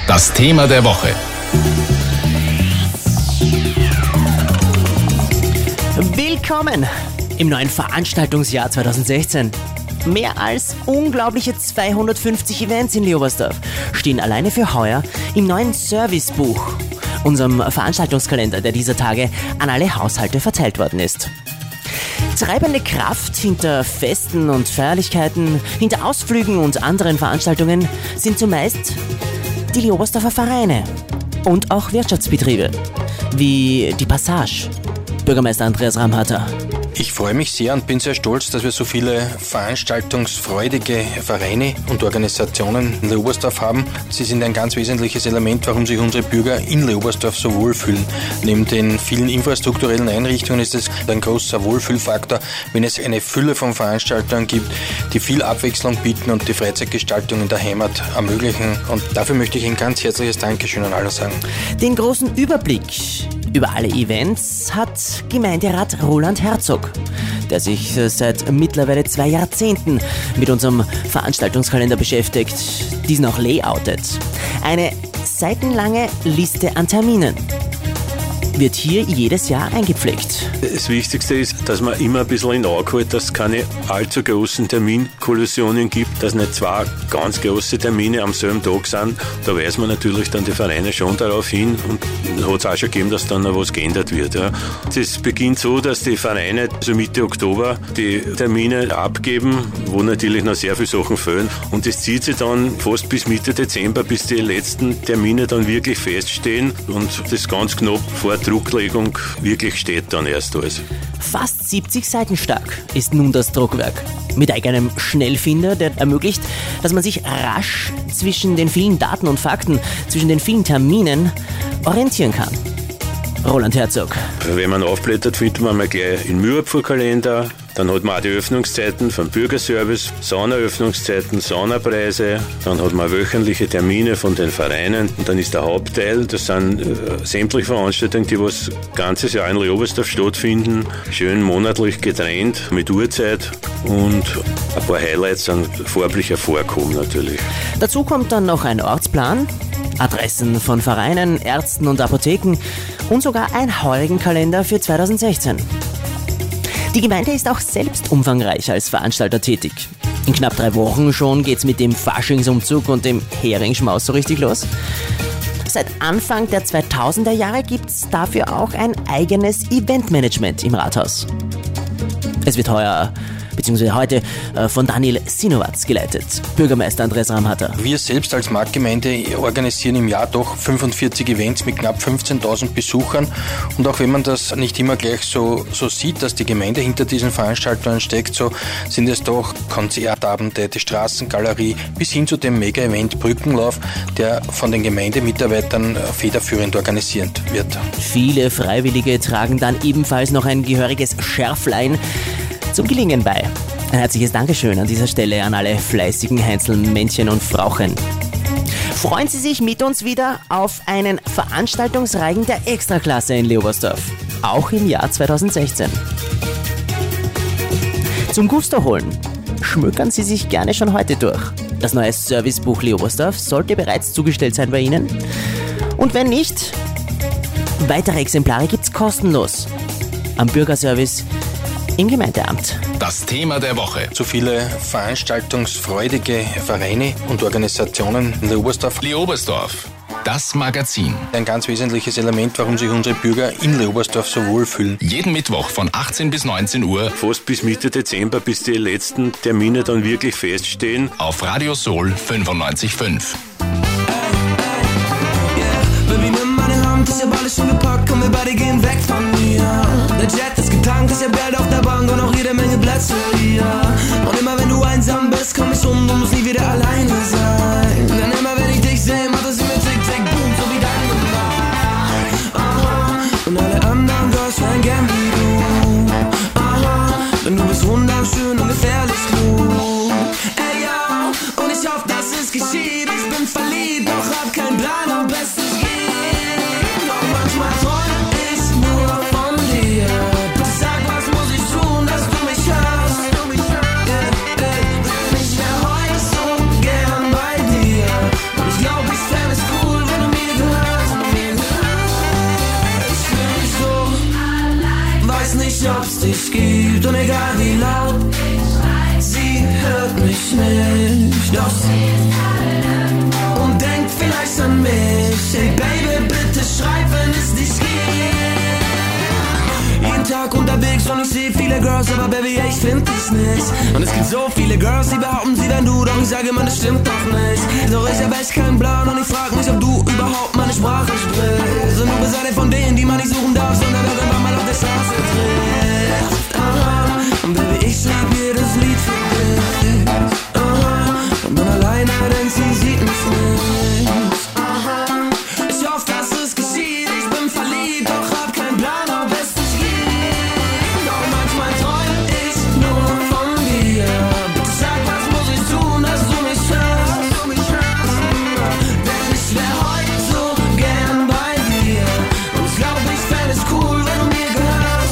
Das Thema der Woche. Willkommen im neuen Veranstaltungsjahr 2016. Mehr als unglaubliche 250 Events in Leobersdorf stehen alleine für heuer im neuen Servicebuch, unserem Veranstaltungskalender, der dieser Tage an alle Haushalte verteilt worden ist. Treibende Kraft hinter Festen und Feierlichkeiten, hinter Ausflügen und anderen Veranstaltungen sind zumeist die Leobersdorfer Vereine und auch Wirtschaftsbetriebe, wie die Passage. Bürgermeister Andreas Ramhatter. Ich freue mich sehr und bin sehr stolz, dass wir so viele veranstaltungsfreudige Vereine und Organisationen in Leobersdorf haben. Sie sind ein ganz wesentliches Element, warum sich unsere Bürger in Leobersdorf so wohlfühlen. Neben den vielen infrastrukturellen Einrichtungen ist es ein großer Wohlfühlfaktor, wenn es eine Fülle von Veranstaltungen gibt, die viel Abwechslung bieten und die Freizeitgestaltung in der Heimat ermöglichen. Und dafür möchte ich ein ganz herzliches Dankeschön an alle sagen. Den großen Überblick über alle Events hat Gemeinderat Roland Herzog, der sich seit mittlerweile 2 Jahrzehnten mit unserem Veranstaltungskalender beschäftigt, diesen auch layoutet. Eine seitenlange Liste an Terminen wird hier jedes Jahr eingepflegt. Das Wichtigste ist, dass man immer ein bisschen in Auge hält, dass es keine allzu großen Terminkollisionen gibt, dass nicht 2 ganz große Termine am selben Tag sind. Da weist man natürlich dann die Vereine schon darauf hin und hat es auch schon gegeben, dass dann noch was geändert wird. Ja. Das beginnt so, dass die Vereine so Mitte Oktober die Termine abgeben, wo natürlich noch sehr viele Sachen fehlen. Und das zieht sich dann fast bis Mitte Dezember, bis die letzten Termine dann wirklich feststehen und das ganz knapp vor Drucklegung wirklich steht dann erst alles. Fast 70 Seiten stark ist nun das Druckwerk. Mit eigenem Schnellfinder, der ermöglicht, dass man sich rasch zwischen den vielen Daten und Fakten, zwischen den vielen Terminen orientieren kann. Roland Herzog. Wenn man aufblättert, findet man mal gleich den Mühlabfuhrkalender. Dann hat man auch die Öffnungszeiten vom Bürgerservice, Saunaöffnungszeiten, Saunapreise. Dann hat man wöchentliche Termine von den Vereinen. Und dann ist der Hauptteil, das sind sämtliche Veranstaltungen, die was ganzes Jahr in Leobersdorf stattfinden. Schön monatlich getrennt mit Uhrzeit. Und ein paar Highlights sind farblich hervorgehoben natürlich. Dazu kommt dann noch ein Ortsplan, Adressen von Vereinen, Ärzten und Apotheken und sogar ein Heurigenkalender für 2016. Die Gemeinde ist auch selbst umfangreich als Veranstalter tätig. In knapp 3 Wochen schon geht's mit dem Faschingsumzug und dem Heringsschmaus so richtig los. Seit Anfang der 2000er Jahre gibt's dafür auch ein eigenes Eventmanagement im Rathaus. Es wird heute von Daniel Sinowatz geleitet. Bürgermeister Andreas Ramhatter. Wir selbst als Marktgemeinde organisieren im Jahr doch 45 Events mit knapp 15.000 Besuchern. Und auch wenn man das nicht immer gleich so sieht, dass die Gemeinde hinter diesen Veranstaltungen steckt, so sind es doch Konzertabende, die Straßengalerie bis hin zu dem Mega-Event Brückenlauf, der von den Gemeindemitarbeitern federführend organisiert wird. Viele Freiwillige tragen dann ebenfalls noch ein gehöriges Schärflein zum Gelingen bei. Ein herzliches Dankeschön an dieser Stelle an alle fleißigen Heinzeln, Männchen und Frauchen. Freuen Sie sich mit uns wieder auf einen Veranstaltungsreigen der Extraklasse in Leobersdorf, auch im Jahr 2016. Zum Gusto holen schmökern Sie sich gerne schon heute durch. Das neue Servicebuch Leobersdorf sollte bereits zugestellt sein bei Ihnen. Und wenn nicht, weitere Exemplare gibt's kostenlos am Bürgerservice im Gemeindeamt. Das Thema der Woche. So viele veranstaltungsfreudige Vereine und Organisationen in Leobersdorf. Leobersdorf, das Magazin. Ein ganz wesentliches Element, warum sich unsere Bürger in Leobersdorf so wohlfühlen. Jeden Mittwoch von 18 bis 19 Uhr. Fast bis Mitte Dezember, bis die letzten Termine dann wirklich feststehen. Auf Radio Soul 95.5. Ich hab alles schon gepackt, komm, wir beide gehen weg von mir. Der Jet ist getankt, ich hab Geld auf der Bank und auch jede Menge Plätze hier. Und immer wenn du einsam bist, komm ich du musst nie wieder alleine sein. Denn immer wenn ich dich sehe, macht es mir tick, tick, boom, so wie dein Nummer. Aha. Und alle anderen Girls wären gern wie du. Aha. Denn du bist wunderschön und gefährlich klug. Ey, ja, und ich hoffe, dass es geschieht. Ich bin verliebt, doch hab keinen Plan, ob es dich gibt. Manchmal träum ich nur von dir. Bitte sag, was muss ich tun, dass du mich hörst? Ich wär heute so gern bei dir. Doch und denk vielleicht an mich. Hey Baby, bitte schreib, wenn es dich gibt. Jeden Tag unterwegs und ich seh viele Girls, aber Baby, ich find dich nicht. Und es gibt so viele Girls, die behaupten, sie wären du, doch ich sage immer, das stimmt doch nicht. Doch ich hab echt keinen Plan und ich frag mich, ob du überhaupt meine Sprache sprichst. Und du bist eine von denen, die man nicht suchen darf, sondern irgendwann mal auf der Straße trifft. Und Baby, ich schrieb jedes Lied für dich. Und bin alleine, denn sie sieht mich nicht. Ich hoffe, dass es geschieht, ich bin verliebt, doch hab keinen Plan, ob es dich gibt. Doch manchmal träum ich nur von dir. Bitte sag, was muss ich tun, dass du mich hörst? Denn ich wär heute so gern bei dir. Und ich glaub, ich fänd es cool, wenn du mir gehörst.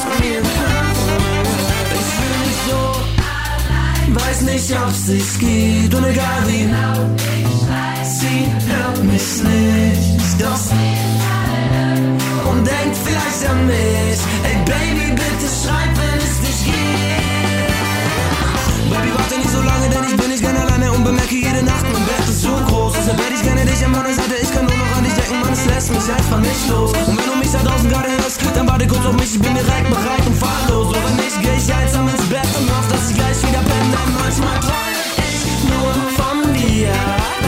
Ich fühl mich so, weiß nicht, ob's dich gibt. Und egal wie, sie hört mich nicht. Doch und denk vielleicht an mich. Ey Baby, bitte schreib, wenn es dich gibt. Baby, warte nicht so lange, denn ich bin nicht gerne alleine und bemerke jede Nacht, mein Bett ist so groß. Deshalb hätte ich gerne dich an meiner Seite, ich kann nur noch an dich denken, Mann, es lässt mich einfach nicht los. Und wenn du mich da draußen gerade hörst, dann warte kurz auf mich, ich bin direkt bereit und fahrlos. Und wenn nicht, geh ich einsam ins Bett und hoffe, dass ich gleich wieder bin, denn manchmal träume ich nur von dir.